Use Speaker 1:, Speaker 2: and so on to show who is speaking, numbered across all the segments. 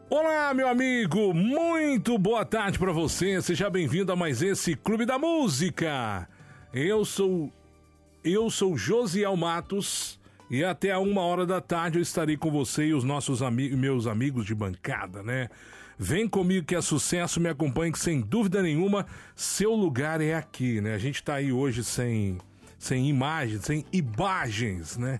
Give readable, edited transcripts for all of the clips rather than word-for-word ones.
Speaker 1: Olá, meu amigo, muito boa tarde para você, seja bem-vindo a mais esse Clube da Música. Eu sou Josiel Matos e até a 1h da tarde eu estarei com você e os nossos meus amigos de bancada, né? Vem comigo que é sucesso, me acompanhe que sem dúvida nenhuma seu lugar é aqui, né? A gente tá aí hoje sem imagens, sem imagens, né?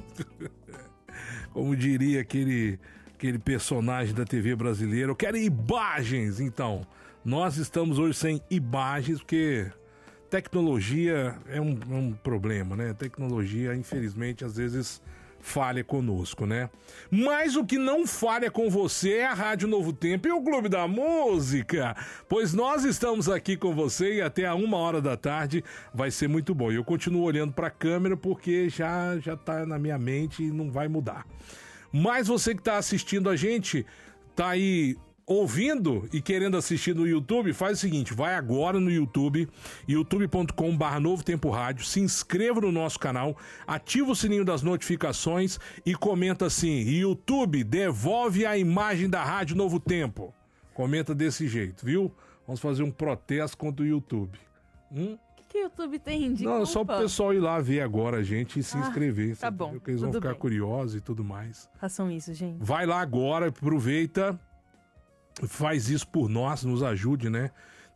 Speaker 1: Como diria aquele personagem da TV brasileira, eu quero imagens. Então, nós estamos hoje sem imagens porque tecnologia é um problema, né? Tecnologia, infelizmente, às vezes falha conosco, né? Mas o que não falha com você é a Rádio Novo Tempo e o Clube da Música, pois nós estamos aqui com você e até a 1h da tarde vai ser muito bom. E eu continuo olhando para a câmera porque já tá na minha mente e não vai mudar. Mas você que está assistindo a gente, tá aí ouvindo e querendo assistir no YouTube, faz o seguinte, vai agora no YouTube, youtube.com/Novo Tempo Rádio, se inscreva no nosso canal, ativa o sininho das notificações e comenta assim, YouTube, devolve a imagem da Rádio Novo Tempo. Comenta desse jeito, viu? Vamos fazer um protesto contra o YouTube.
Speaker 2: Que o YouTube tem de
Speaker 1: Não,
Speaker 2: culpa?
Speaker 1: só pro pessoal ir lá ver agora a gente e se inscrever.
Speaker 2: Tá bom,
Speaker 1: porque eles vão ficar curiosos e tudo mais.
Speaker 2: Façam isso, gente.
Speaker 1: Vai lá agora, aproveita, faz isso por nós, nos ajude, né?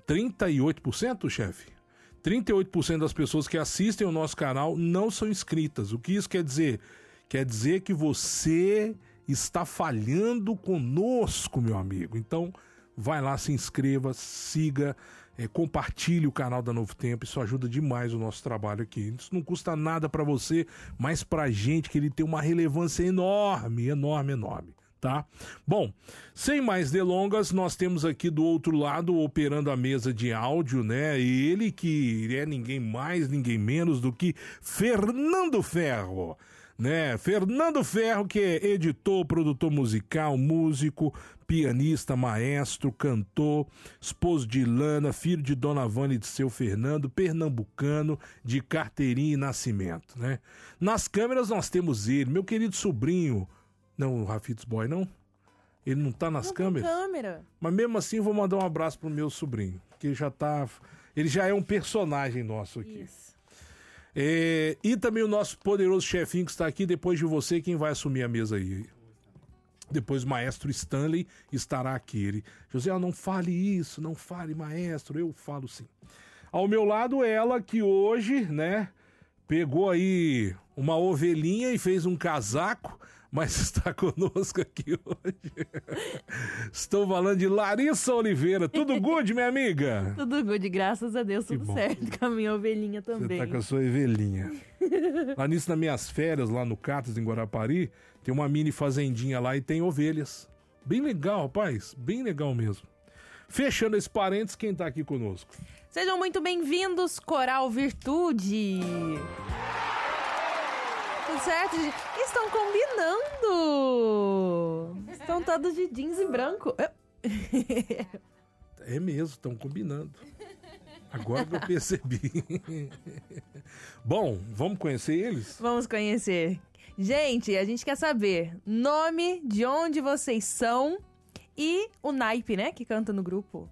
Speaker 1: 38%, chefe? 38% das pessoas que assistem o nosso canal não são inscritas. O que isso quer dizer? Quer dizer que você está falhando conosco, meu amigo. Então, vai lá, se inscreva, siga, compartilhe o canal da Novo Tempo, isso ajuda demais o nosso trabalho aqui. Isso não custa nada para você, mas pra gente que ele tem uma relevância enorme, tá? Bom, sem mais delongas, nós temos aqui do outro lado, operando a mesa de áudio, né? Ele que é ninguém mais, ninguém menos do que Fernando Ferro, né? Fernando Ferro, que é editor, produtor musical, músico, pianista, maestro, cantor, esposo de Ilana, filho de Dona Vânia e de seu Fernando, pernambucano, de carteirinha e nascimento, né? Nas câmeras nós temos ele, meu querido sobrinho, não, o Rafitos Boy, não? Ele não tá nas câmeras?
Speaker 2: Câmera.
Speaker 1: Mas mesmo assim eu vou mandar um abraço pro meu sobrinho, que ele já é um personagem nosso aqui.
Speaker 2: Isso.
Speaker 1: E também o nosso poderoso chefinho que está aqui, depois de você, quem vai assumir a mesa aí? Depois o maestro Stanley estará aqui. Ele, José, não fale isso, não fale, maestro, eu falo sim. Ao meu lado, ela que hoje, né, pegou aí uma ovelhinha e fez um casaco, mas está conosco aqui hoje. Estou falando de Larissa Oliveira. Tudo good, minha amiga?
Speaker 2: Tudo good, graças a Deus, tudo
Speaker 1: bom.
Speaker 2: certo com a minha ovelhinha também.
Speaker 1: Você tá com a sua ovelhinha. Lá nisso, nas minhas férias, lá no Catas, em Guarapari, tem uma mini fazendinha lá e tem ovelhas. Bem legal, rapaz. Bem legal mesmo. Fechando esse parênteses, quem tá aqui conosco?
Speaker 2: Sejam muito bem-vindos, Coral Virtude. Tudo certo, gente? Estão combinando. Estão todos de jeans em branco.
Speaker 1: É mesmo, estão combinando. Agora que eu percebi. Bom, vamos conhecer eles?
Speaker 2: Vamos conhecer. Gente, a gente quer saber nome, de onde vocês são e o naipe, né, que canta no grupo.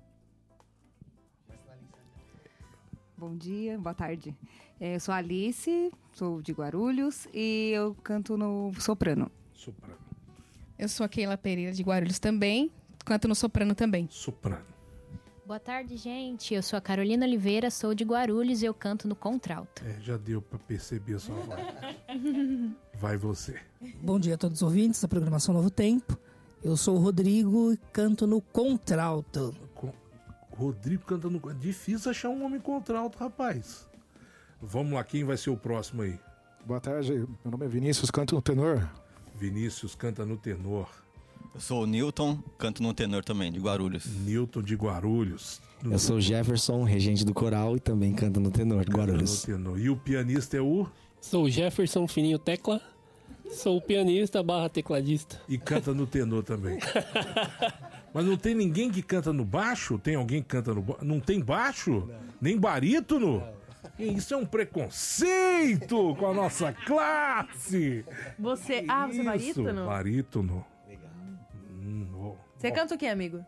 Speaker 3: Bom dia, boa tarde. Eu sou a Alice, sou de Guarulhos e eu canto no soprano.
Speaker 1: Soprano.
Speaker 4: Eu sou a Keila Pereira de Guarulhos também, canto no soprano também.
Speaker 1: Soprano.
Speaker 5: Boa tarde, gente. Eu sou a Carolina Oliveira, sou de Guarulhos e eu canto no contralto.
Speaker 1: Já deu pra perceber a sua voz. Vai você.
Speaker 6: Bom dia a todos os ouvintes da programação Novo Tempo. Eu sou o Rodrigo e canto no contralto.
Speaker 1: Rodrigo canta no... É difícil achar um homem contralto, rapaz. Vamos lá, quem vai ser o próximo aí?
Speaker 7: Boa tarde, meu nome é Vinícius, canto no tenor.
Speaker 1: Vinícius canta no tenor.
Speaker 8: Eu sou o Newton, canto no tenor também, de Guarulhos.
Speaker 1: Newton de Guarulhos.
Speaker 9: Eu sou o Jefferson, regente do coral e também canto no tenor de Guarulhos.
Speaker 1: No tenor. E o pianista é o?
Speaker 10: Sou o Jefferson Fininho Tecla. Sou o pianista / tecladista.
Speaker 1: E canta no tenor também. Mas não tem ninguém que canta no baixo? Tem alguém que canta no baixo? Não tem baixo? Não. Nem barítono? Não. Isso é um preconceito com a nossa classe.
Speaker 2: Você é barítono?
Speaker 1: Barítono.
Speaker 9: Legal.
Speaker 2: Você canta o quê, amigo?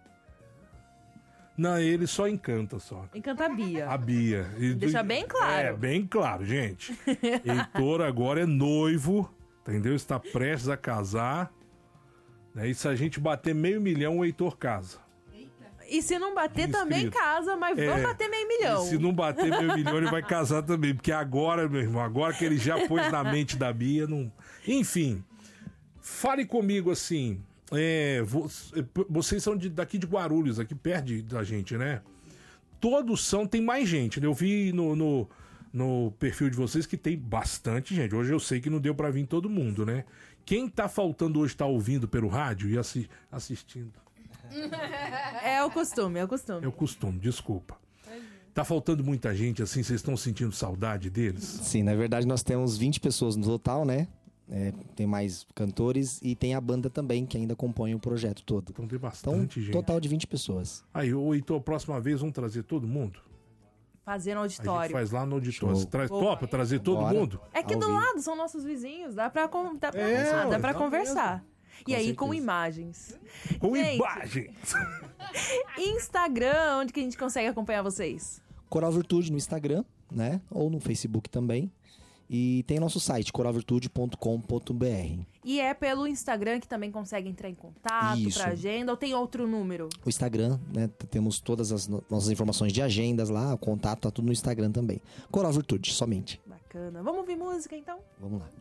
Speaker 1: Não, ele só encanta só.
Speaker 2: Encanta a Bia.
Speaker 1: A Bia.
Speaker 2: Deixa bem claro.
Speaker 1: É, bem claro, gente. Heitor agora é noivo, entendeu? Está prestes a casar. Né? E se a gente bater 500 mil, o Heitor casa.
Speaker 2: E se não bater, também casa, mas vamos bater 500 mil.
Speaker 1: E se não bater 500 mil, ele vai casar também. Porque agora, meu irmão, agora que ele já pôs na mente da Bia, não... Enfim, fale comigo assim... vocês são daqui de Guarulhos, aqui perto da gente, né? Todos são, tem mais gente, né? Eu vi no perfil de vocês que tem bastante gente. Hoje eu sei que não deu pra vir todo mundo, né? Quem tá faltando hoje tá ouvindo pelo rádio e assistindo?
Speaker 2: É o costume.
Speaker 1: É o costume, desculpa. Tá faltando muita gente assim, vocês estão sentindo saudade deles?
Speaker 9: Sim, na verdade nós temos 20 pessoas no total, né? Tem mais cantores e tem a banda também, que ainda compõe o projeto todo.
Speaker 1: Então tem bastante gente.
Speaker 9: Total de 20 pessoas.
Speaker 1: Aí, então, a próxima vez vamos trazer todo mundo?
Speaker 2: Fazer no
Speaker 1: A gente
Speaker 2: auditório.
Speaker 1: faz lá no auditório. Você topa trazer todo mundo?
Speaker 2: É que do lado são nossos vizinhos, dá pra conversar. E aí, com imagens.
Speaker 1: Com imagens!
Speaker 2: Instagram, onde que a gente consegue acompanhar vocês?
Speaker 9: Coral Virtude no Instagram, né? Ou no Facebook também. E tem nosso site, coralvirtude.com.br.
Speaker 2: E é pelo Instagram que também consegue entrar em contato pra agenda, ou tem outro número?
Speaker 9: O Instagram, né? Temos todas as nossas informações de agendas lá, o contato tá tudo no Instagram também. Coral Virtude, somente.
Speaker 2: Bacana. Vamos ouvir música, então?
Speaker 9: Vamos lá.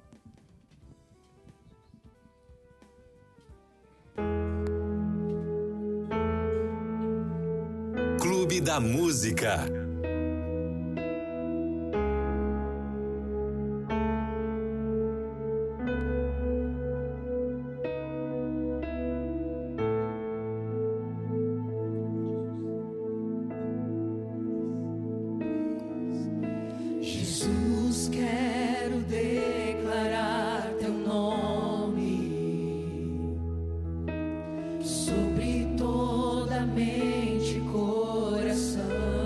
Speaker 11: Clube da Música.
Speaker 12: Jesus, quero declarar teu nome sobre toda a mente e coração,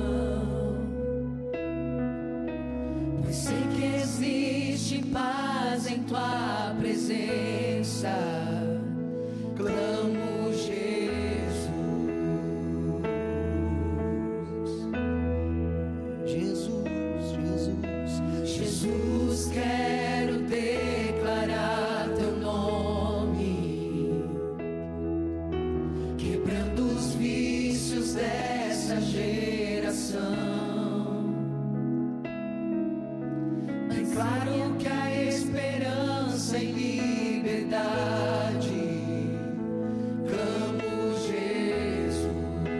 Speaker 12: pois sei que existe paz em tua presença. Clamo, Jesus. Jesus, quero declarar teu nome, quebrando os vícios dessa geração. Bem claro que a esperança e liberdade. Clamo, Jesus.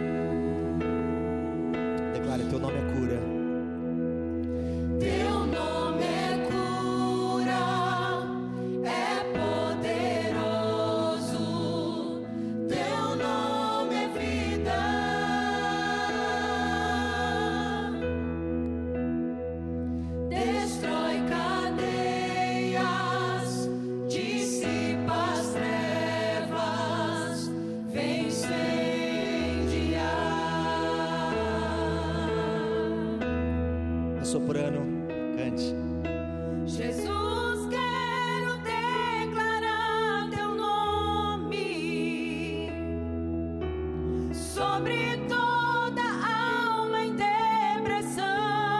Speaker 9: Declare, teu nome é cura.
Speaker 12: Teu nome é cura, é poderoso. Teu nome é vida. Destrói cadeias, dissipa as trevas, vem incendiar.
Speaker 9: Soprano, cante.
Speaker 12: Jesus, quero declarar teu nome sobre toda alma em depressão,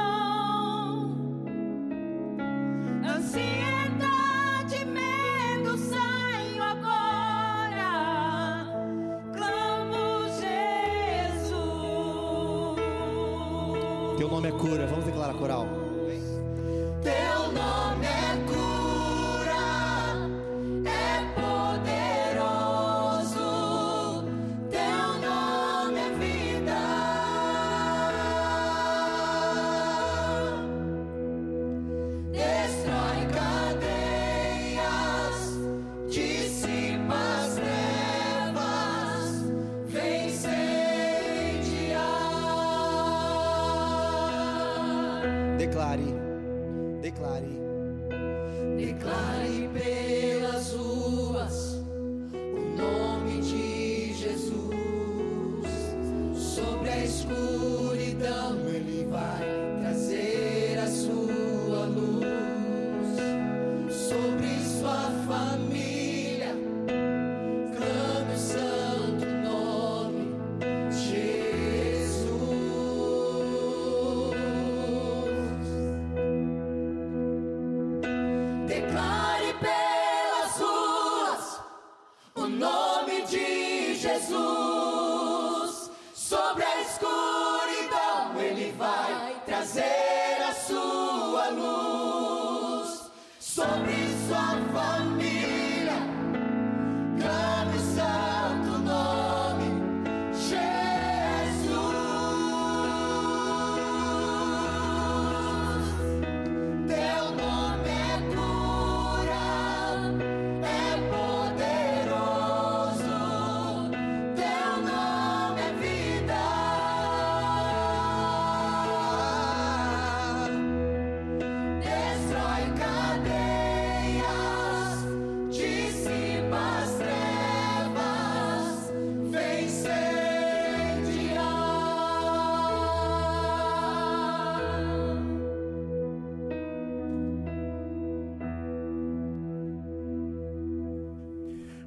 Speaker 12: ansiedade, medo, saio agora. Clamo, Jesus.
Speaker 9: Teu nome é cura. Vamos declarar, coral.
Speaker 12: Teu nome é cura, é poderoso. Teu nome é vida. Destrói cadeias, dissipa as trevas, vem incendiar.
Speaker 9: Declare.
Speaker 12: Declare pelas ruas o nome de Jesus. Sobre a escuridão ele vai trazer a sua luz. Sobre sua família clame o santo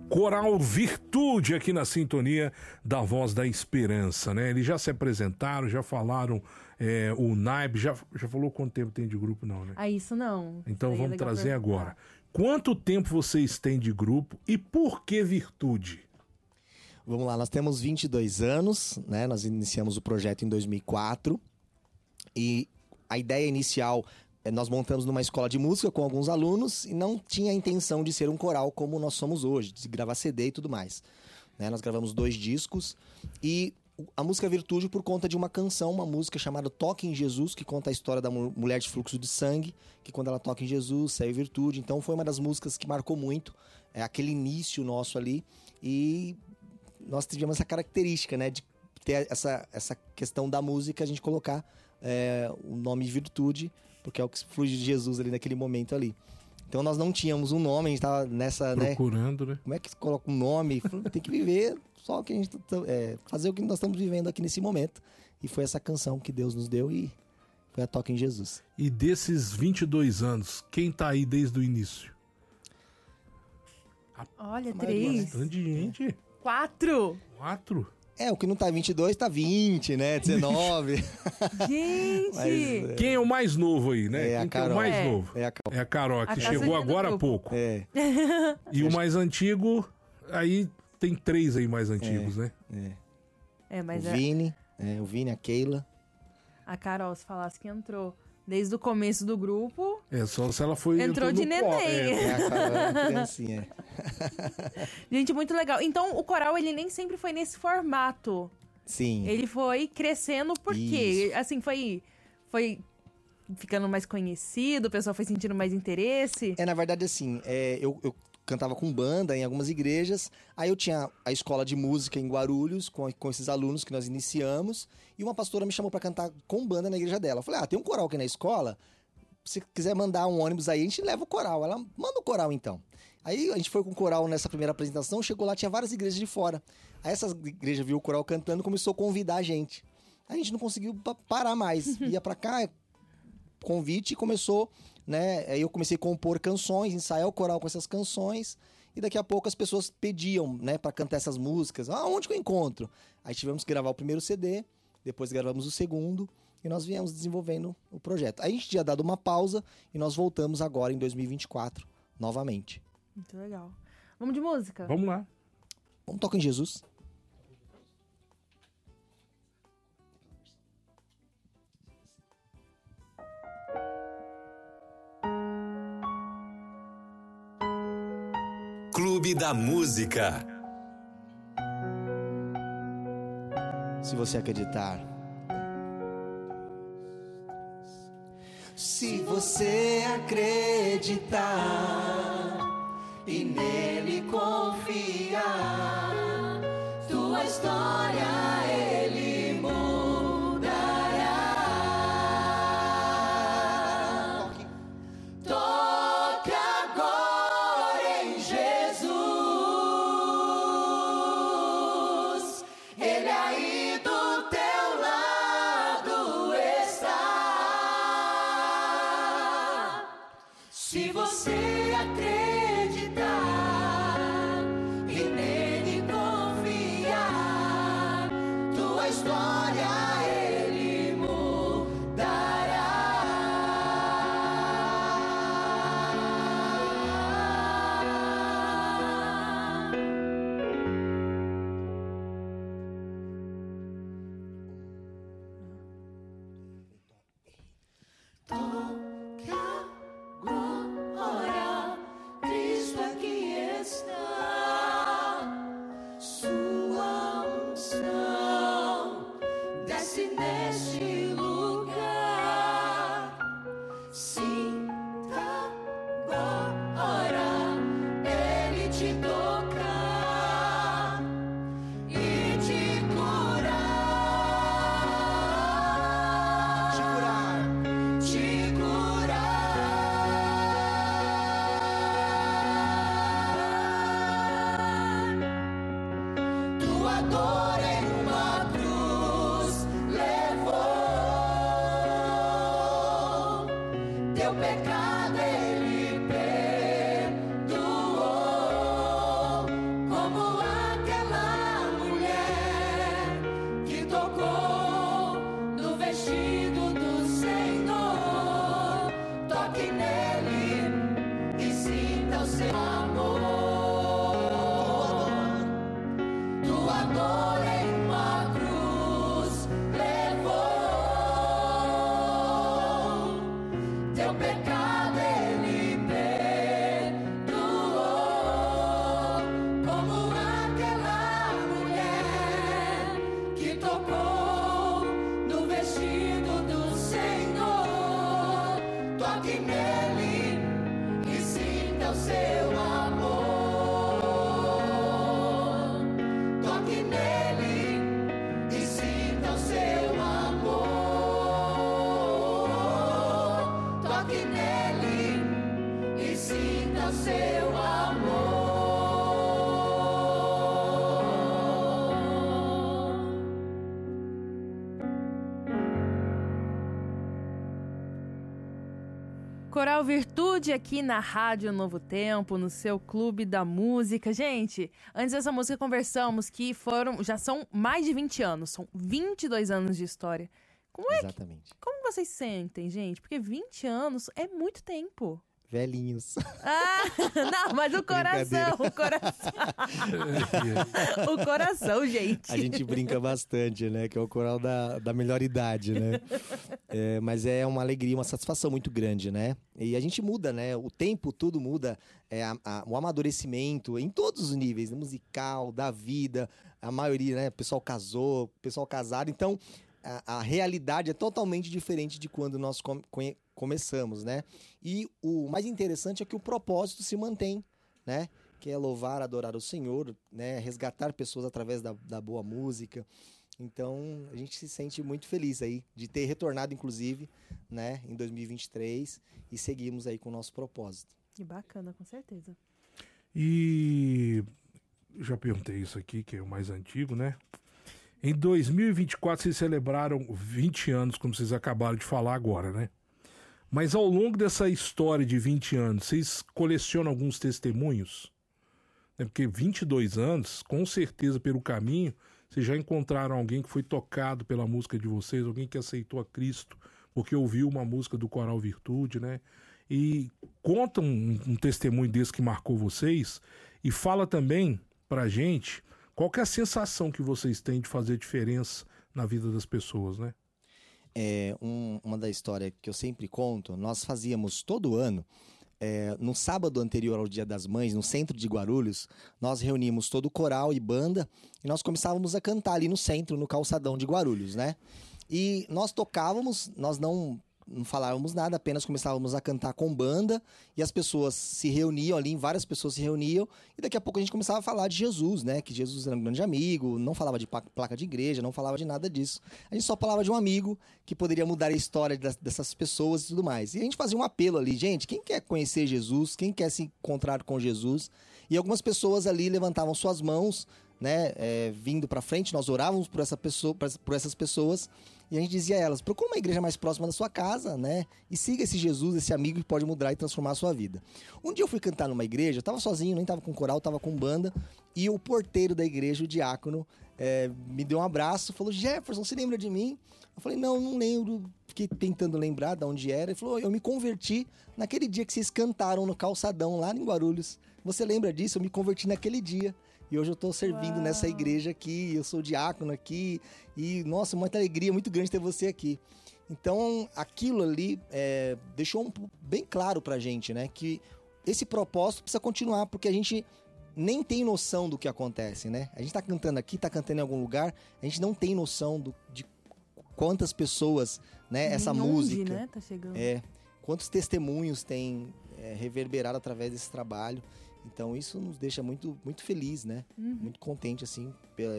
Speaker 1: Coral Virtude aqui na sintonia da Voz da Esperança, né? Eles já se apresentaram, já falaram o naipe, já falou quanto tempo tem de grupo, não, né?
Speaker 2: Isso não.
Speaker 1: Então
Speaker 2: isso
Speaker 1: vamos trazer agora. Quanto tempo vocês têm de grupo e por que Virtude?
Speaker 9: Vamos lá, nós temos 22 anos, né? Nós iniciamos o projeto em 2004 e a ideia inicial, nós montamos numa escola de música com alguns alunos e não tinha a intenção de ser um coral como nós somos hoje, de gravar CD e tudo mais. Né? Nós gravamos 2 discos e a música Virtude por conta de uma canção, uma música chamada Toque em Jesus, que conta a história da mulher de fluxo de sangue, que quando ela toca em Jesus, saiu virtude. Então foi uma das músicas que marcou muito, aquele início nosso ali. E nós tivemos essa característica, né, de ter essa questão da música, a gente colocar o nome Virtude, porque é o que flui de Jesus ali naquele momento ali. Então nós não tínhamos um nome, a gente estava nessa...
Speaker 1: Procurando, né?
Speaker 9: Como é que se coloca um nome? Tem que viver só o que a gente... fazer o que nós estamos vivendo aqui nesse momento. E foi essa canção que Deus nos deu e foi a Toque em Jesus.
Speaker 1: E desses 22 anos, quem tá aí desde o início?
Speaker 2: Olha, 3.
Speaker 1: Bastante gente.
Speaker 2: 4.
Speaker 9: O que não tá 22 tá 20, né? 19.
Speaker 2: Gente!
Speaker 9: Mas,
Speaker 1: quem é o mais novo aí, né?
Speaker 9: É a Carol.
Speaker 1: É o mais novo?
Speaker 9: É a Carol.
Speaker 1: É a Carol, que chegou agora há pouco. E o mais antigo, aí tem 3 aí mais antigos, né?
Speaker 2: Mas
Speaker 9: o Vini, a Keila.
Speaker 2: A Carol, se falasse que entrou desde o começo do grupo...
Speaker 1: só se ela foi...
Speaker 2: Entrou de neném.
Speaker 9: A Carol é uma criancinha.
Speaker 2: Gente, muito legal. Então, o coral, ele nem sempre foi nesse formato.
Speaker 9: Sim.
Speaker 2: Ele foi crescendo porque, assim, foi ficando mais conhecido, o pessoal foi sentindo mais interesse.
Speaker 9: Na verdade, assim, eu cantava com banda em algumas igrejas, aí eu tinha a escola de música em Guarulhos, com esses alunos que nós iniciamos, e uma pastora me chamou para cantar com banda na igreja dela. Eu falei, tem um coral aqui na escola, se quiser mandar um ônibus aí, a gente leva o coral. Ela, manda o coral então. Aí a gente foi com o coral nessa primeira apresentação, chegou lá, tinha várias igrejas de fora. Aí essa igreja viu o coral cantando, começou a convidar a gente. Aí a gente não conseguiu parar mais, ia para cá, convite, e começou, né? Aí eu comecei a compor canções, ensaiar o coral com essas canções, e daqui a pouco as pessoas pediam, né, para cantar essas músicas. Onde que eu encontro? Aí tivemos que gravar o primeiro CD, depois gravamos o segundo, e nós viemos desenvolvendo o projeto. Aí a gente tinha dado uma pausa, e nós voltamos agora em 2024, novamente.
Speaker 2: Muito legal. Vamos de música?
Speaker 1: Vamos lá.
Speaker 9: Vamos tocar em Jesus.
Speaker 11: Clube da Música.
Speaker 9: Se você acreditar.
Speaker 12: Se você acreditar e nele confiar, tua história ele mudará. Toque agora em Jesus, ele aí do teu lado está. Se você acreditar e nele confiar, tua história ele mudará. Toque agora, Cristo aqui está. Sua unção desce neste lugar. Sinta agora ele te tocar e te curar. Te curar. Tua dor em uma cruz levou, teu pecado ele perdoou.
Speaker 2: Coral Virtude aqui na Rádio Novo Tempo, no seu Clube da Música. Gente, antes dessa música conversamos que já são mais de 20 anos, são 22 anos de história.
Speaker 9: Exatamente.
Speaker 2: Como vocês sentem, gente? Porque 20 anos é muito tempo.
Speaker 9: Velhinhos.
Speaker 2: Não, mas o coração. O coração, gente.
Speaker 9: A gente brinca bastante, né? Que é o coral da melhor idade, né? Mas é uma alegria, uma satisfação muito grande, né? E a gente muda, né? O tempo, tudo muda. O amadurecimento em todos os níveis, né? Musical, da vida. A maioria, né? O pessoal casou, o pessoal casado. Então, a realidade é totalmente diferente de quando nós começamos, né? E o mais interessante é que o propósito se mantém, né? Que é louvar, adorar o Senhor, né? Resgatar pessoas através da boa música. Então, a gente se sente muito feliz aí de ter retornado, inclusive, né? Em 2023 e seguimos aí com o nosso propósito.
Speaker 2: Que bacana, com certeza.
Speaker 1: E eu já perguntei isso aqui, que é o mais antigo, né? Em 2024 vocês celebraram 20 anos, como vocês acabaram de falar agora, né? Mas ao longo dessa história de 20 anos, vocês colecionam alguns testemunhos? Porque 22 anos, com certeza pelo caminho, vocês já encontraram alguém que foi tocado pela música de vocês, alguém que aceitou a Cristo porque ouviu uma música do Coral Virtude, né? E conta um testemunho desse que marcou vocês e fala também pra gente qual que é a sensação que vocês têm de fazer diferença na vida das pessoas, né?
Speaker 9: Uma da história que eu sempre conto, nós fazíamos todo ano, no sábado anterior ao Dia das Mães, no centro de Guarulhos, nós reuníamos todo o coral e banda e nós começávamos a cantar ali no centro, no calçadão de Guarulhos, né? E nós tocávamos, nós não falávamos nada, apenas começávamos a cantar com banda e as pessoas se reuniam ali, várias pessoas se reuniam e daqui a pouco a gente começava a falar de Jesus, né? Que Jesus era um grande amigo, não falava de placa de igreja, não falava de nada disso. A gente só falava de um amigo que poderia mudar a história dessas pessoas e tudo mais. E a gente fazia um apelo ali, gente, quem quer conhecer Jesus, quem quer se encontrar com Jesus? E algumas pessoas ali levantavam suas mãos, né? Vindo pra frente, nós orávamos por essas pessoas. E a gente dizia a elas, procure uma igreja mais próxima da sua casa, né? E siga esse Jesus, esse amigo que pode mudar e transformar a sua vida. Um dia eu fui cantar numa igreja, eu tava sozinho, nem tava com coral, tava com banda. E o porteiro da igreja, o diácono, me deu um abraço, falou, Jefferson, você lembra de mim? Eu falei, não lembro. Fiquei tentando lembrar de onde era. Ele falou, eu me converti naquele dia que vocês cantaram no calçadão lá em Guarulhos. Você lembra disso? Eu me converti naquele dia. E hoje eu estou servindo nessa igreja aqui, eu sou diácono aqui. E, nossa, muita alegria, muito grande ter você aqui. Então, aquilo ali deixou bem claro pra gente, né? Que esse propósito precisa continuar, porque a gente nem tem noção do que acontece, né? A gente tá cantando aqui, tá cantando em algum lugar, a gente não tem noção de quantas pessoas, né? Essa música...
Speaker 2: né? Tá chegando.
Speaker 9: Quantos testemunhos tem reverberado através desse trabalho. Então isso nos deixa muito, muito feliz, né? Muito contente, assim,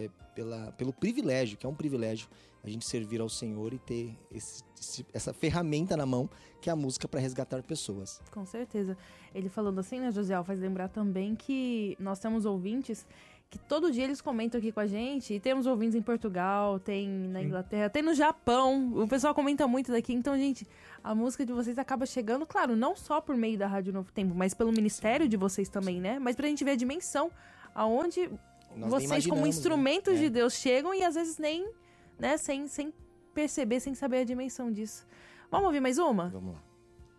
Speaker 9: pelo privilégio, que é um privilégio, a gente servir ao Senhor e ter essa ferramenta na mão, que é a música para resgatar pessoas.
Speaker 2: Com certeza. Ele falando assim, né, Josiel, faz lembrar também que nós temos ouvintes que todo dia eles comentam aqui com a gente, e temos ouvintes em Portugal, tem na Inglaterra, tem no Japão, o pessoal comenta muito daqui, então, gente, a música de vocês acaba chegando, claro, não só por meio da Rádio Novo Tempo, mas pelo ministério de vocês também, né? Mas pra gente ver a dimensão aonde vocês, como instrumentos de Deus, chegam e às vezes nem, né, sem perceber, sem saber a dimensão disso. Vamos ouvir mais uma?
Speaker 9: Vamos lá.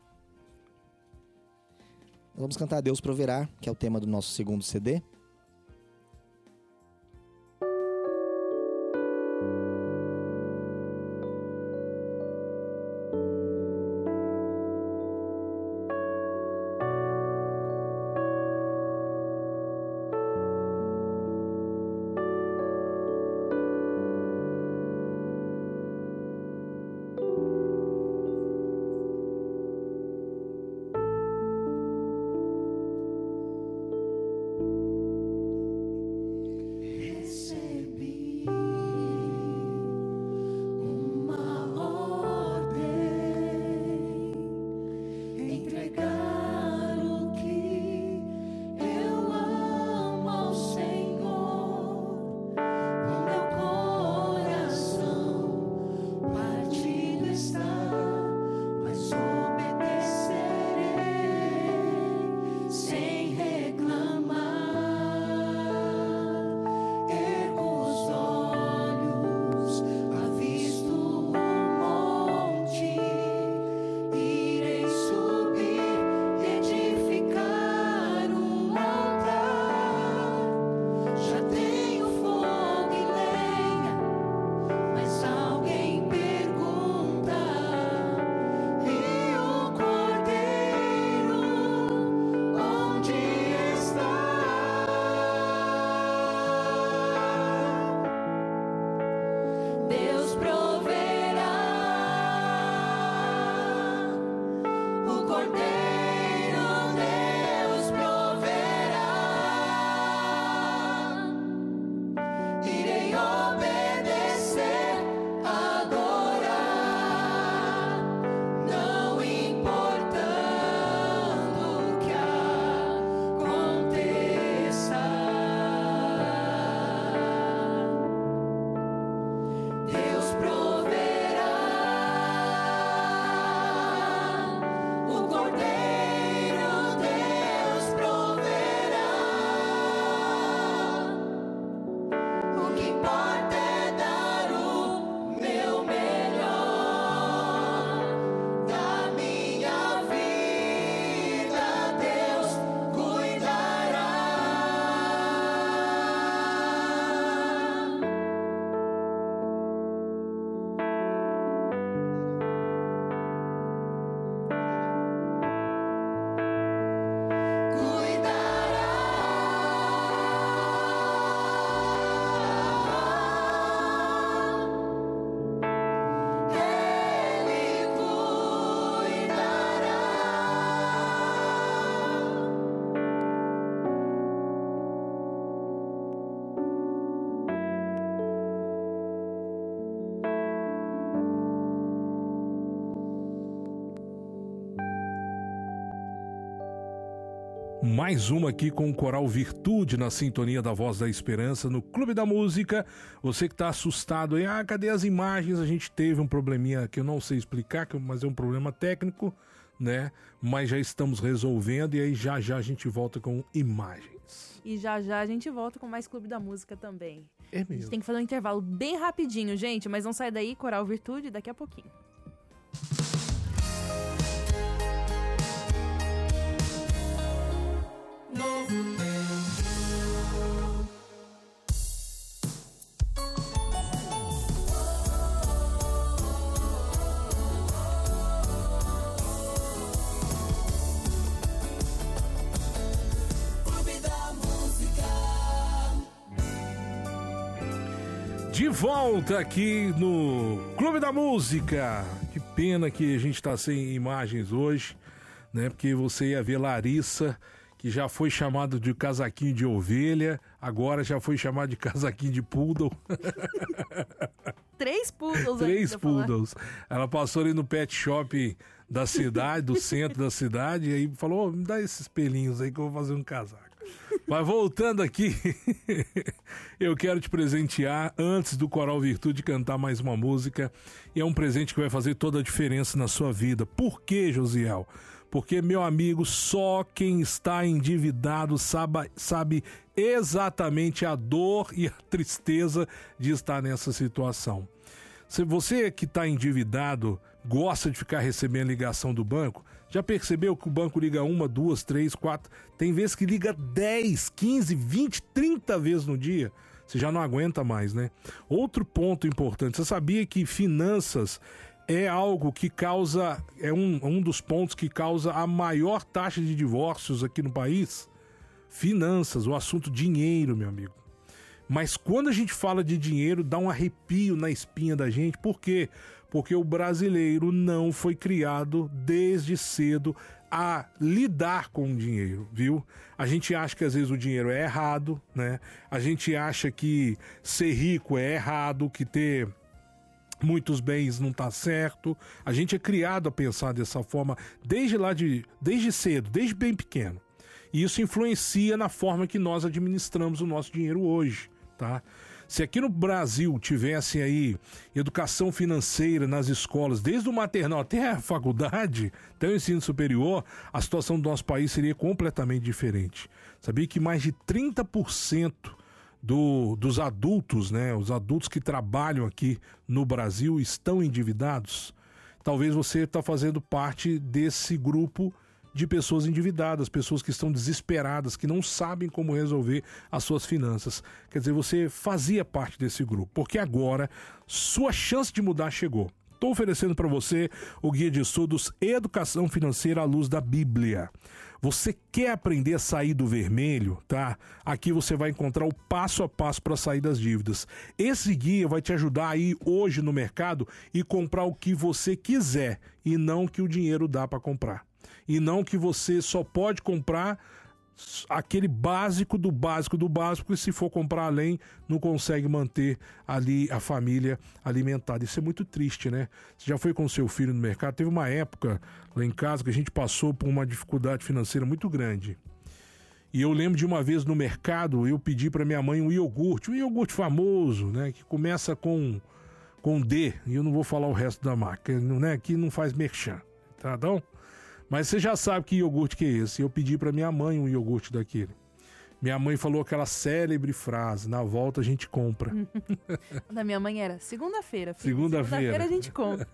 Speaker 9: Nós vamos cantar Deus Proverá, que é o tema do nosso segundo CD.
Speaker 1: Mais uma aqui com o Coral Virtude na sintonia da Voz da Esperança no Clube da Música. Você que tá assustado aí, cadê as imagens? A gente teve um probleminha que eu não sei explicar, mas é um problema técnico, né? Mas já estamos resolvendo e aí já a gente volta com imagens.
Speaker 2: E já a gente volta com mais Clube da Música também.
Speaker 1: É mesmo.
Speaker 2: A gente tem que fazer um intervalo bem rapidinho, gente, mas não sai daí, Coral Virtude, daqui a pouquinho.
Speaker 12: Novo tempo. Clube da Música.
Speaker 1: De volta aqui no Clube da Música. Que pena que a gente tá sem imagens hoje, né? Porque você ia ver Larissa, que já foi chamado de casaquinho de ovelha, agora já foi chamado de casaquinho de poodle.
Speaker 2: 3 poodles.
Speaker 1: 3 poodles. Ela passou ali no pet shop da cidade, do centro da cidade, e aí falou, me dá esses pelinhos aí que eu vou fazer um casaco. Mas voltando aqui, eu quero te presentear antes do Coral Virtude cantar mais uma música, e é um presente que vai fazer toda a diferença na sua vida. Por quê, Josiel? Porque, meu amigo, só quem está endividado sabe exatamente a dor e a tristeza de estar nessa situação. Se você que está endividado gosta de ficar recebendo ligação do banco, já percebeu que o banco liga 1, 2, 3, 4, tem vezes que liga 10, 15, 20, 30 vezes no dia? Você já não aguenta mais, né? Outro ponto importante, você sabia que finanças é algo que causa, é um dos pontos que causa a maior taxa de divórcios aqui no país? Finanças, o assunto dinheiro, meu amigo. Mas quando a gente fala de dinheiro, dá um arrepio na espinha da gente. Por quê? Porque o brasileiro não foi criado desde cedo a lidar com o dinheiro, viu? A gente acha que às vezes o dinheiro é errado, né? A gente acha que ser rico é errado, que ter muitos bens não tá certo. A gente é criado a pensar dessa forma desde cedo, desde bem pequeno. E isso influencia na forma que nós administramos o nosso dinheiro hoje, tá? Se aqui no Brasil tivesse aí educação financeira nas escolas, desde o maternal até a faculdade, até o ensino superior, a situação do nosso país seria completamente diferente. Sabia que mais de 30% dos adultos, né, os adultos que trabalham aqui no Brasil estão endividados? Talvez você está fazendo parte desse grupo de pessoas endividadas, pessoas que estão desesperadas, que não sabem como resolver as suas finanças. Quer dizer, você fazia parte desse grupo, porque agora sua chance de mudar chegou. Estou oferecendo para você o guia de estudos Educação Financeira à Luz da Bíblia. Você quer aprender a sair do vermelho, tá? Aqui você vai encontrar o passo a passo para sair das dívidas. Esse guia vai te ajudar a ir hoje no mercado e comprar o que você quiser e não o que o dinheiro dá para comprar. E não que você só pode comprar aquele básico do básico do básico, e se for comprar além, não consegue manter ali a família alimentada. Isso é muito triste, né? Você já foi com o seu filho no mercado? Teve uma época lá em casa que a gente passou por uma dificuldade financeira muito grande. E eu lembro de uma vez no mercado, eu pedi para minha mãe um iogurte famoso, né? Que começa com D, e eu não vou falar o resto da marca, né? Que não faz merchan, tá bom? Mas você já sabe que iogurte que é esse. Eu pedi para minha mãe um iogurte daquele. Minha mãe falou aquela célebre frase: na volta a gente compra.
Speaker 2: Da minha mãe era segunda-feira.
Speaker 1: Segunda-feira
Speaker 2: a gente compra.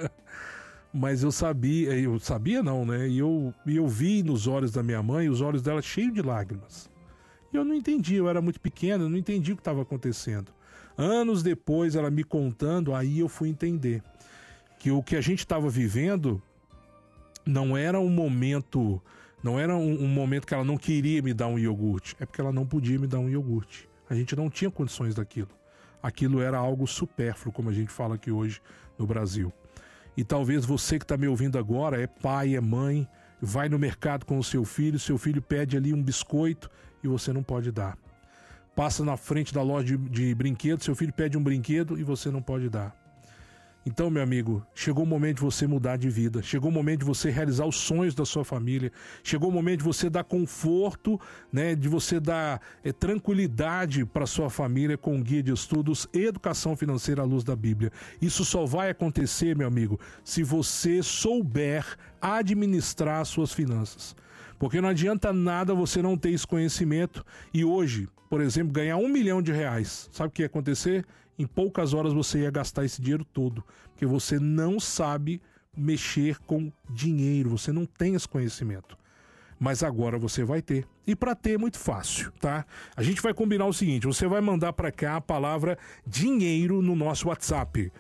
Speaker 1: Mas eu sabia não, né? E eu vi nos olhos da minha mãe, os olhos dela cheios de lágrimas. E eu não entendi, eu era muito pequeno, eu não entendi o que estava acontecendo. Anos depois, ela me contando, aí eu fui entender que o que a gente estava vivendo não era um momento que ela não queria me dar um iogurte, é porque ela não podia me dar um iogurte. A gente não tinha condições daquilo. Aquilo era algo supérfluo, como a gente fala aqui hoje no Brasil. E talvez você que está me ouvindo agora é pai, é mãe, vai no mercado com o seu filho pede ali um biscoito e você não pode dar. Passa na frente da loja de brinquedos, seu filho pede um brinquedo e você não pode dar. Então, meu amigo, chegou o momento de você mudar de vida, chegou o momento de você realizar os sonhos da sua família, chegou o momento de você dar conforto, né, de você dar tranquilidade para sua família com o guia de estudos Educação Financeira à Luz da Bíblia. Isso só vai acontecer, meu amigo, se você souber administrar as suas finanças. Porque não adianta nada você não ter esse conhecimento e hoje, por exemplo, ganhar R$1 milhão. Sabe o que ia acontecer? Em poucas horas você ia gastar esse dinheiro todo, porque você não sabe mexer com dinheiro, você não tem esse conhecimento. Mas agora você vai ter. E para ter é muito fácil, tá? A gente vai combinar o seguinte, você vai mandar para cá a palavra dinheiro no nosso WhatsApp,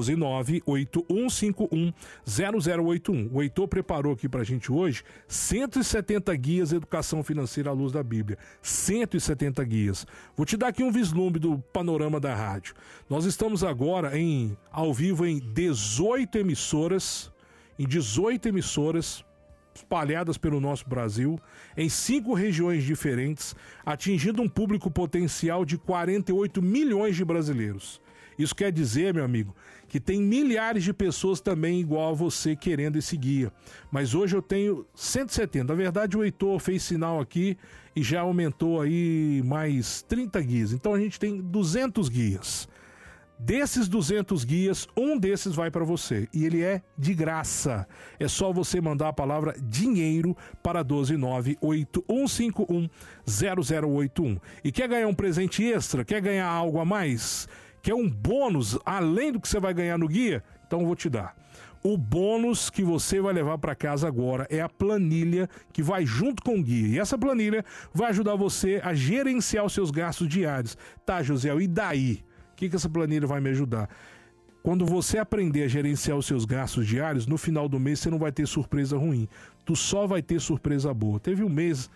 Speaker 1: 12981510081. O Heitor preparou aqui pra gente hoje 170 guias de educação financeira à luz da Bíblia. 170 guias. Vou te dar aqui um vislumbre do panorama da rádio. Nós estamos agora ao vivo em 18 emissoras, espalhadas pelo nosso Brasil, em 5 regiões diferentes, atingindo um público potencial de 48 milhões de brasileiros. Isso quer dizer, meu amigo, que tem milhares de pessoas também igual a você querendo esse guia. Mas hoje eu tenho 170. Na verdade, o Heitor fez sinal aqui e já aumentou aí mais 30 guias. Então a gente tem 200 guias. Desses 200 guias, um desses vai para você e ele é de graça. É só você mandar a palavra dinheiro para 12981510081. E quer ganhar um presente extra? Quer ganhar algo a mais? Quer um bônus além do que você vai ganhar no guia? Então eu vou te dar. O bônus que você vai levar para casa agora é a planilha que vai junto com o guia. E essa planilha vai ajudar você a gerenciar os seus gastos diários. Tá, José, e daí? O que essa planilha vai me ajudar? Quando você aprender a gerenciar os seus gastos diários, no final do mês você não vai ter surpresa ruim. Tu só vai ter surpresa boa. Teve um mês,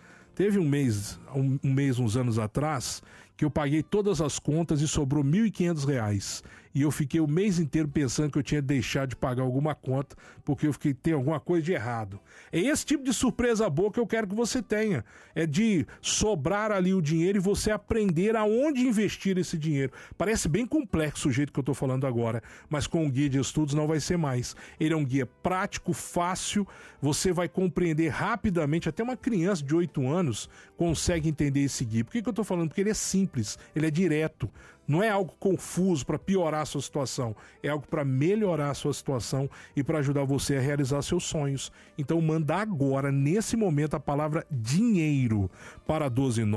Speaker 1: uns anos atrás, que eu paguei todas as contas e sobrou R$ 1.500. E eu fiquei o mês inteiro pensando que eu tinha deixado de pagar alguma conta, porque eu fiquei tem alguma coisa de errado. É esse tipo de surpresa boa que eu quero que você tenha. É de sobrar ali o dinheiro e você aprender aonde investir esse dinheiro. Parece bem complexo o jeito que eu estou falando agora, mas com o guia de estudos não vai ser mais. Ele é um guia prático, fácil, você vai compreender rapidamente, até uma criança de 8 anos consegue entender esse guia. Por que eu estou falando? Porque ele é simples, ele é direto. Não é algo confuso para piorar a sua situação, é algo para melhorar a sua situação e para ajudar você a realizar seus sonhos. Então manda agora, nesse momento, a palavra dinheiro para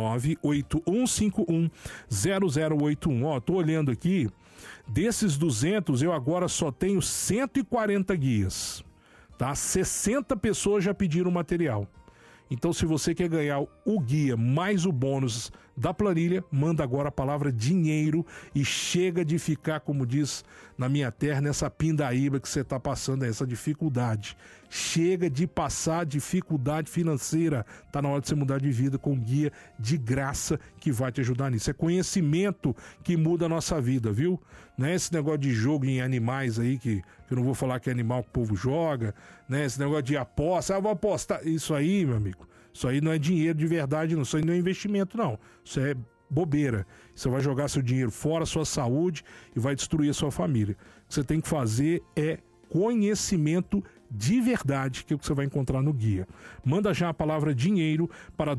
Speaker 1: 12981510081. Ó, tô olhando aqui, desses 200 eu agora só tenho 140 guias, tá? 60 pessoas já pediram o material. Então, se você quer ganhar o guia mais o bônus da planilha, manda agora a palavra dinheiro e chega de ficar, como diz na minha terra, nessa pindaíba que você está passando, essa dificuldade. Chega de passar dificuldade financeira. Está na hora de você mudar de vida com um guia de graça que vai te ajudar nisso. É conhecimento que muda a nossa vida, viu? Não é esse negócio de jogo em animais aí, que eu não vou falar que é animal que o povo joga, né? Esse negócio de aposta, vou apostar. Isso aí, meu amigo, isso aí não é dinheiro de verdade, não. Isso aí não é investimento, não. Isso é bobeira. Você vai jogar seu dinheiro fora, sua saúde e vai destruir a sua família. O que você tem que fazer é conhecimento de verdade, que é o que você vai encontrar no guia. Manda já a palavra dinheiro para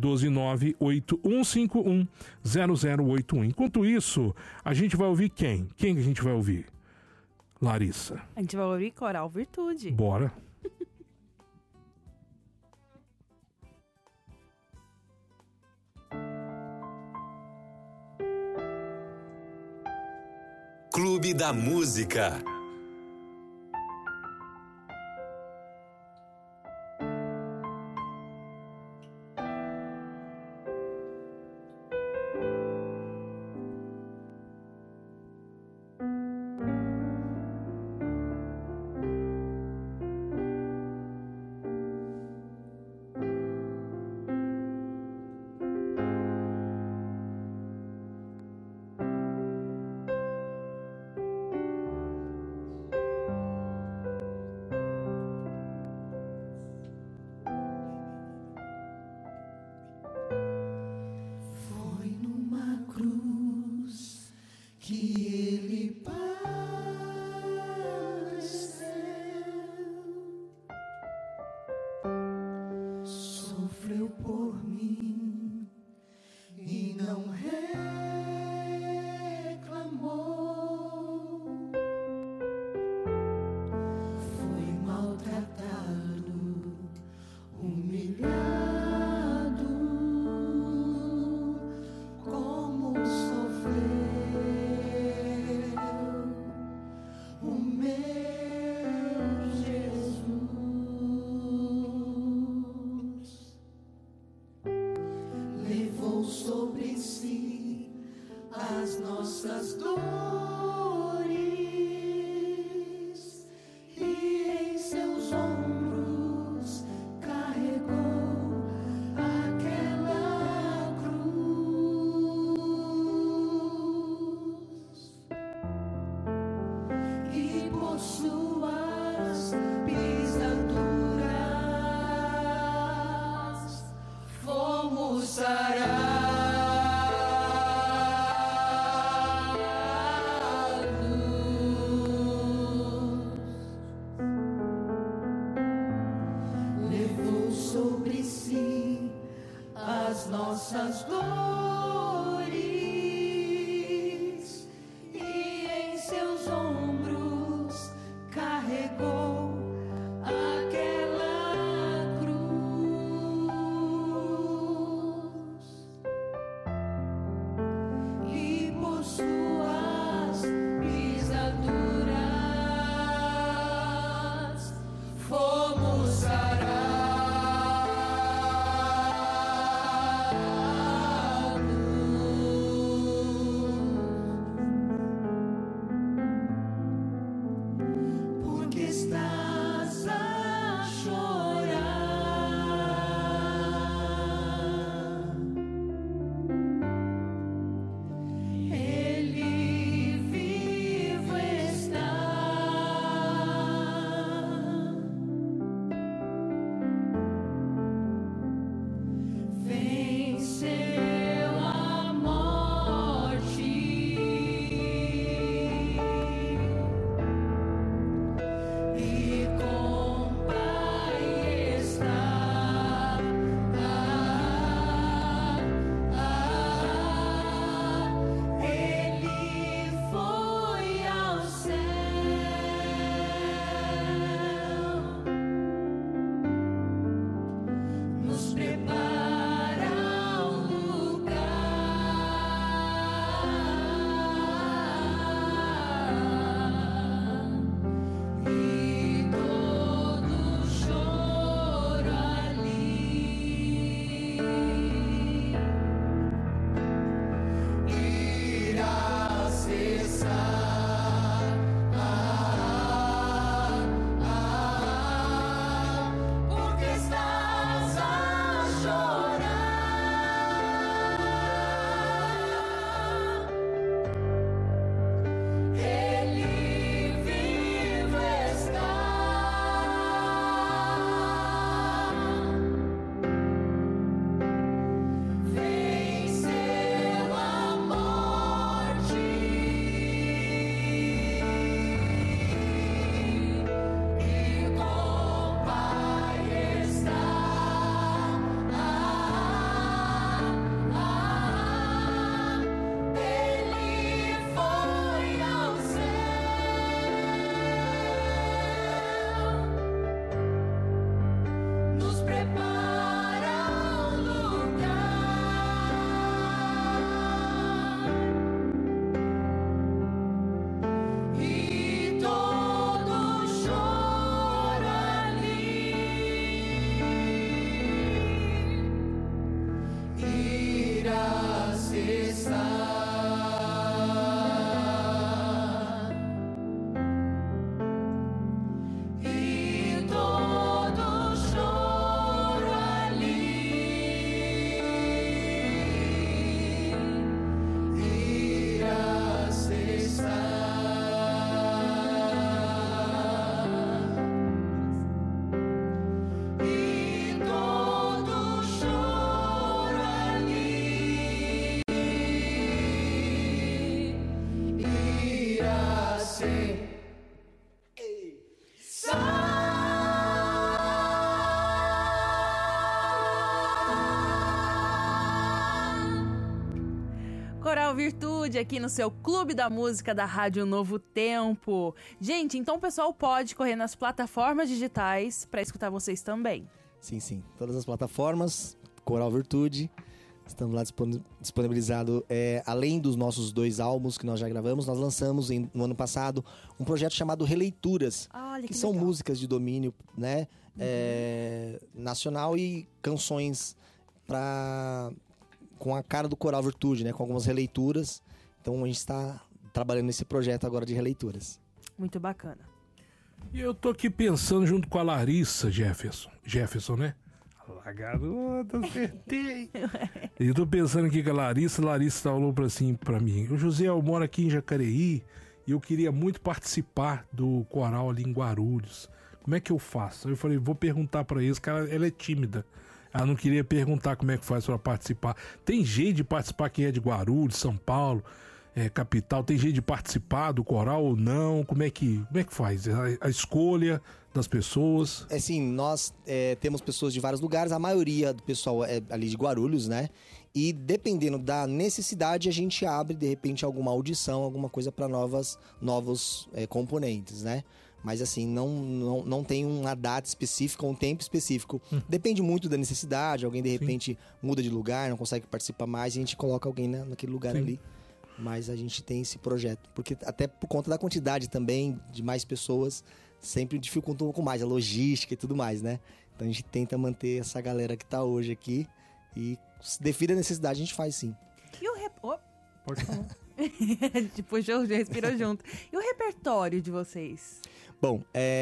Speaker 1: 12981510081. Enquanto isso, a gente vai ouvir quem? Quem que a gente vai ouvir? Larissa.
Speaker 2: A gente vai ouvir Coral Virtude.
Speaker 1: Bora.
Speaker 11: Clube da Música.
Speaker 12: as nossas dores e em seus ombros carregou aquela cruz e por suas pisaduras fomos sarados. Levou sobre si as nossas dores e em seus ombros carregou aquela cruz e por suas pisaduras fomos sarados. Porque estás a chorar? Ele vivo está. Venceu a morte e com Pai está. Ele foi ao céu, nos prepara um lugar e todo choro ali irá cessar. Porque estás a chorar? Ele vivo está. Venceu a morte e com Pai está. Ele foi ao céu, nos prepara um lugar e todo choro ali irá cessar. E todo choro ali irá cessar. E todo choro ali irá cessar.
Speaker 2: Coral Virtude aqui no seu Clube da Música da Rádio Novo Tempo. Gente, então o pessoal pode correr nas plataformas digitais para escutar vocês também.
Speaker 9: Sim, sim. Todas as plataformas, Coral Virtude. Estamos lá disponibilizado, além dos nossos 2 álbuns que nós já gravamos, nós lançamos no ano passado um projeto chamado Releituras, que são
Speaker 2: legal.
Speaker 9: músicas de domínio, né, nacional e canções com a cara do Coral Virtude, né, com algumas releituras Então a gente está trabalhando nesse projeto agora de releituras.
Speaker 2: Muito bacana.
Speaker 1: E eu tô aqui pensando junto com a Larissa Jefferson, né? A garota, acertei. E eu tô pensando aqui com a Larissa falou pra mim, o José, eu moro aqui em Jacareí e eu queria muito participar do coral ali em Guarulhos. Como é que eu faço? Aí eu falei, vou perguntar pra eles, cara, ela é tímida. Ela não queria perguntar como é que faz pra participar. Tem jeito de participar quem é de Guarulhos, São Paulo, capital, tem jeito de participar do coral ou não? Como é que faz? A escolha das pessoas?
Speaker 9: Assim, nós temos pessoas de vários lugares, a maioria do pessoal é ali de Guarulhos, né? E dependendo da necessidade, a gente abre, de repente, alguma audição, alguma coisa para novos componentes, né? Mas assim, não tem uma data específica, um tempo específico. Depende muito da necessidade, alguém de repente muda de lugar, não consegue participar mais, e a gente coloca alguém naquele lugar ali. Mas a gente tem esse projeto, porque até por conta da quantidade também de mais pessoas, sempre dificulta um pouco mais a logística e tudo mais, né? Então a gente tenta manter essa galera que tá hoje aqui e devido à necessidade a gente faz sim.
Speaker 2: E o
Speaker 1: Pode falar.
Speaker 2: Depois já respirou junto. E o repertório de vocês?
Speaker 9: Bom,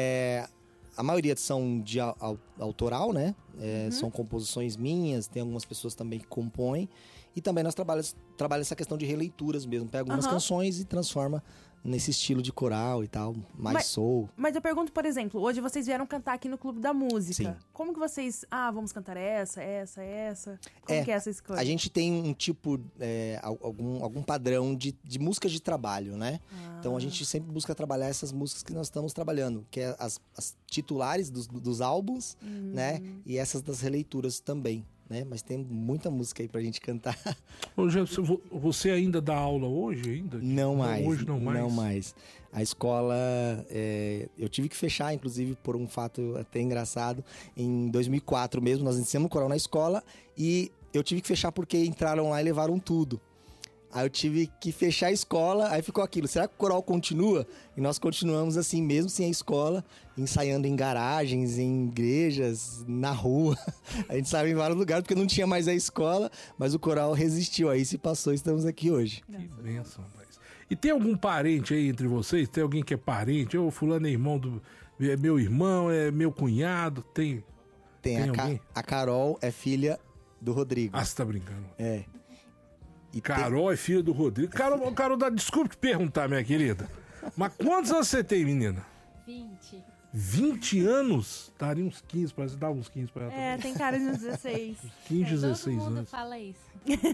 Speaker 9: a maioria são de autoral, né? São composições minhas, tem algumas pessoas também que compõem. E também nós trabalhamos essa questão de releituras mesmo. Pega algumas canções e transforma nesse estilo de coral e tal, mais soul.
Speaker 2: Mas eu pergunto, por exemplo, hoje vocês vieram cantar aqui no Clube da Música.
Speaker 9: Sim.
Speaker 2: Como que vocês... vamos cantar essa? Como que é essa escolha?
Speaker 9: A gente tem um tipo, algum padrão de músicas de trabalho, né? Então a gente sempre busca trabalhar essas músicas que nós estamos trabalhando, que é as titulares dos álbuns, né? E essas das releituras também. Né? Mas tem muita música aí pra gente cantar.
Speaker 1: Ô, Jefferson, você ainda dá aula hoje ainda?
Speaker 9: Não mais.
Speaker 1: Hoje não mais?
Speaker 9: Não mais. A escola, eu tive que fechar, inclusive, por um fato até engraçado. Em 2004 mesmo, nós iniciamos o coral na escola e eu tive que fechar porque entraram lá e levaram tudo. Aí eu tive que fechar a escola, aí ficou aquilo, será que o coral continua? E nós continuamos assim, mesmo sem a escola, ensaiando em garagens, em igrejas, na rua. A gente saiu em vários lugares porque não tinha mais a escola, mas o coral resistiu, aí se passou, estamos aqui hoje.
Speaker 1: Que bênção, rapaz. E tem algum parente aí entre vocês? Tem alguém que é parente? Fulano é irmão é meu irmão, é meu cunhado? Tem alguém?
Speaker 9: A Carol é filha do Rodrigo.
Speaker 1: Você tá brincando?
Speaker 9: É.
Speaker 1: Carol é filha do Rodrigo. Carol, desculpe te perguntar, minha querida. Mas quantos anos você tem, menina?
Speaker 5: 20.
Speaker 1: 20 anos? Daria uns 15, parece que dava uns 15 pra ela também.
Speaker 2: Tem cara de uns 16.
Speaker 1: 15, 16
Speaker 5: todo mundo
Speaker 1: anos.
Speaker 5: fala isso.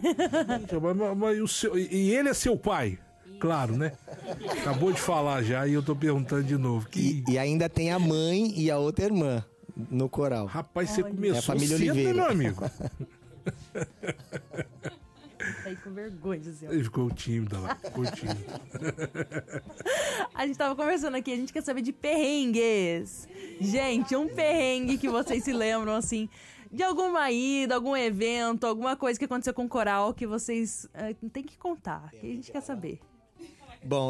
Speaker 1: Mas e ele é seu pai? Isso. Claro, né? Acabou de falar já e eu tô perguntando de novo.
Speaker 9: E ainda tem a mãe e a outra irmã no coral.
Speaker 1: Rapaz, você começou
Speaker 9: a família
Speaker 1: cedo,
Speaker 9: Oliveira,
Speaker 1: meu amigo.
Speaker 2: Tá aí com vergonha, José.
Speaker 1: Ele ficou tímido lá, ficou tímido.
Speaker 2: A gente tava conversando aqui, a gente quer saber de perrengues. Gente, um perrengue que vocês se lembram, assim, de alguma ida, algum evento, alguma coisa que aconteceu com o coral que vocês têm que contar, que a gente quer saber.
Speaker 9: Bom,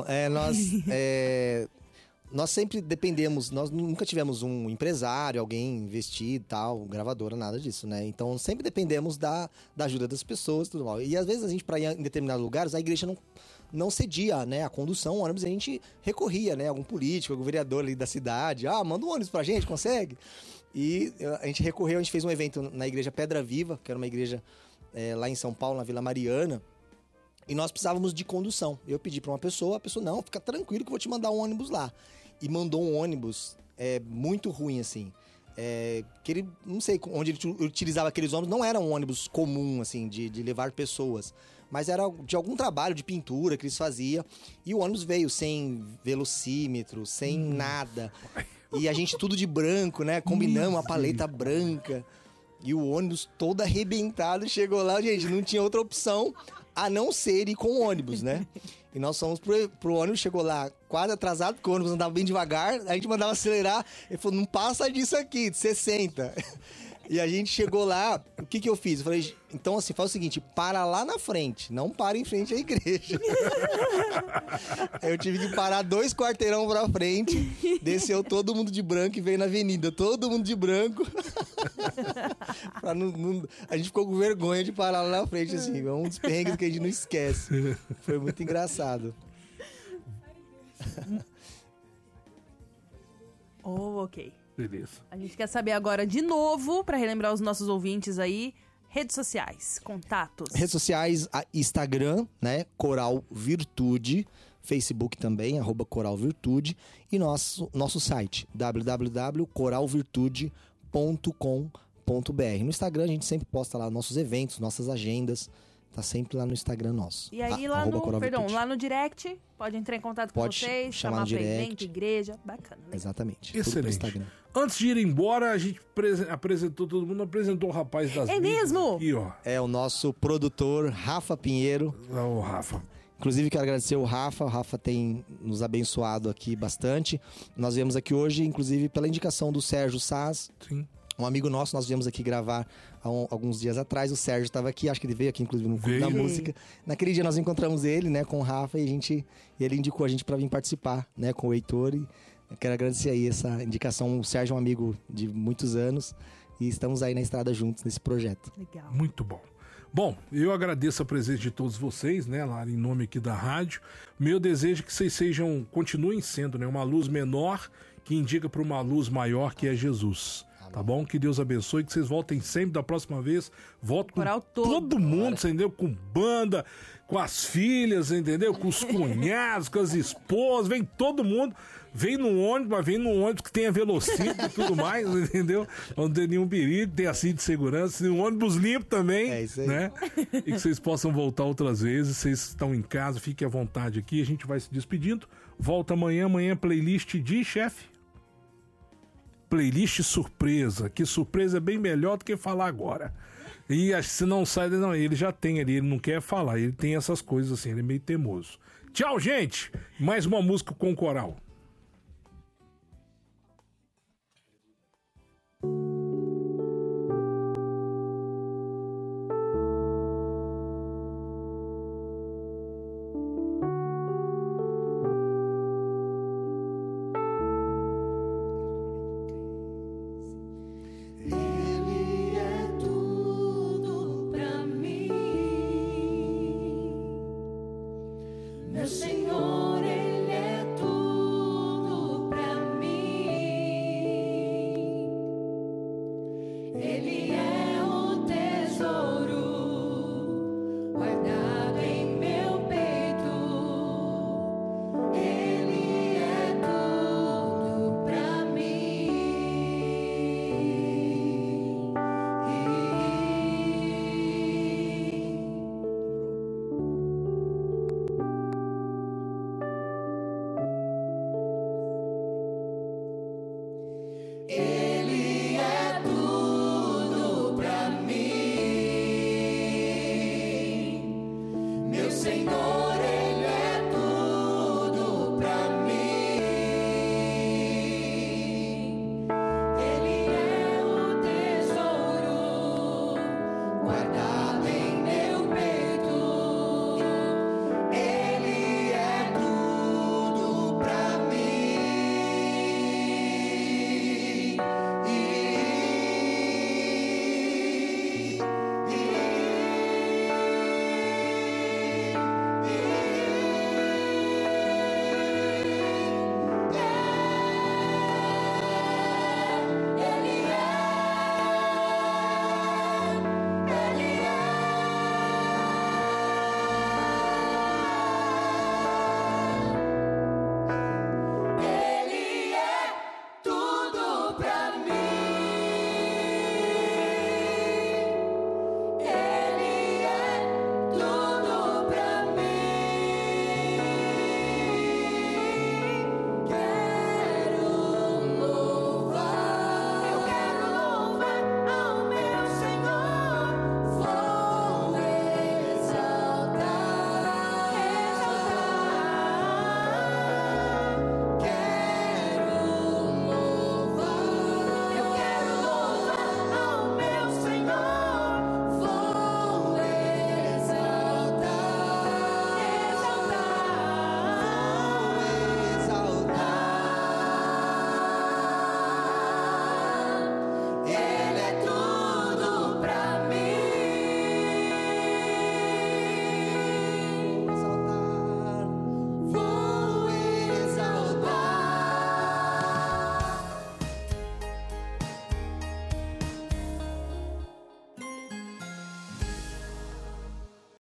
Speaker 9: nós sempre dependemos, nós nunca tivemos um empresário, alguém investir tal, gravadora, nada disso, né? Então sempre dependemos da ajuda das pessoas, tudo mal. E às vezes a gente, para ir em determinados lugares, a igreja não cedia, né, a condução, o ônibus, a gente recorria, né, algum político, algum vereador ali da cidade, manda um ônibus pra gente, consegue? E a gente recorreu, a gente fez um evento na igreja Pedra Viva, que era uma igreja lá em São Paulo, na Vila Mariana, e nós precisávamos de condução. Eu pedi pra uma pessoa, a pessoa, não, fica tranquilo que eu vou te mandar um ônibus lá. E mandou um ônibus muito ruim, assim. Que ele, não sei onde ele utilizava aqueles ônibus, não era um ônibus comum, assim, de levar pessoas. Mas era de algum trabalho de pintura que eles faziam. E o ônibus veio sem velocímetro, sem nada. E a gente tudo de branco, né? Combinamos uma paleta branca. E o ônibus todo arrebentado chegou lá, gente, não tinha outra opção a não ser ir com o ônibus, né? E nós fomos pro ônibus, chegou lá quase atrasado, porque o ônibus andava bem devagar, a gente mandava acelerar, ele falou, não passa disso aqui, de 60. E a gente chegou lá, o que eu fiz? Eu falei, então assim, faz o seguinte, para lá na frente, não para em frente à igreja. Aí eu tive que parar 2 quarteirão pra frente, desceu todo mundo de branco e veio na avenida, todo mundo de branco. Pra a gente ficou com vergonha de parar lá na frente, assim, é um dos perrengues que a gente não esquece. Foi muito engraçado.
Speaker 2: Oh, ok.
Speaker 1: Beleza.
Speaker 2: A gente quer saber agora de novo, pra relembrar os nossos ouvintes aí, redes sociais, contatos.
Speaker 9: Redes sociais, Instagram, né? Coral Virtude. Facebook também, @coralvirtude. E nosso site, www.coralvirtude.com.br. No Instagram a gente sempre posta lá nossos eventos, nossas agendas. Tá sempre lá no Instagram nosso.
Speaker 2: E aí lá no direct, pode entrar em contato com vocês, chamar pra evento, igreja, bacana. Né?
Speaker 9: Exatamente.
Speaker 1: Excelente. Antes de ir embora, a gente apresentou todo mundo, apresentou o rapaz das
Speaker 2: mídias. É mesmo?
Speaker 1: Aqui, ó.
Speaker 9: É o nosso produtor, Rafa Pinheiro.
Speaker 1: O Rafa.
Speaker 9: Inclusive, quero agradecer o Rafa tem nos abençoado aqui bastante. Nós viemos aqui hoje, inclusive, pela indicação do Sérgio Saz.
Speaker 1: Sim.
Speaker 9: Um amigo nosso, nós viemos aqui gravar há alguns dias atrás. O Sérgio estava aqui, acho que ele veio aqui, inclusive, no Clube da Música. Naquele dia nós encontramos ele, né, com o Rafa, e ele indicou a gente para vir participar, né, com o Heitor. E eu quero agradecer aí essa indicação. O Sérgio é um amigo de muitos anos e estamos aí na estrada juntos nesse projeto.
Speaker 2: Legal.
Speaker 1: Muito bom. Bom, eu agradeço a presença de todos vocês, né, lá em nome aqui da rádio. Meu desejo é que vocês continuem sendo, né, uma luz menor que indica para uma luz maior que é Jesus. Tá bom? Que Deus abençoe, que vocês voltem sempre da próxima vez. Volto com todo mundo, entendeu? Com banda, com as filhas, entendeu? Com os cunhados, com as esposas, vem todo mundo. Vem no ônibus, mas vem no ônibus que tenha velocímetro e tudo mais, entendeu? Não tem nenhum perigo, tem assim de segurança. Um ônibus limpo também,
Speaker 9: isso aí.
Speaker 1: Né? E que vocês possam voltar outras vezes. Vocês estão em casa, fiquem à vontade aqui. A gente vai se despedindo. Volta amanhã playlist de chefe. Playlist surpresa, que surpresa é bem melhor do que falar agora. E se não sai, não, ele já tem ali, ele não quer falar, ele tem essas coisas assim, ele é meio teimoso. Tchau, gente! Mais uma música com coral.
Speaker 12: Senhor.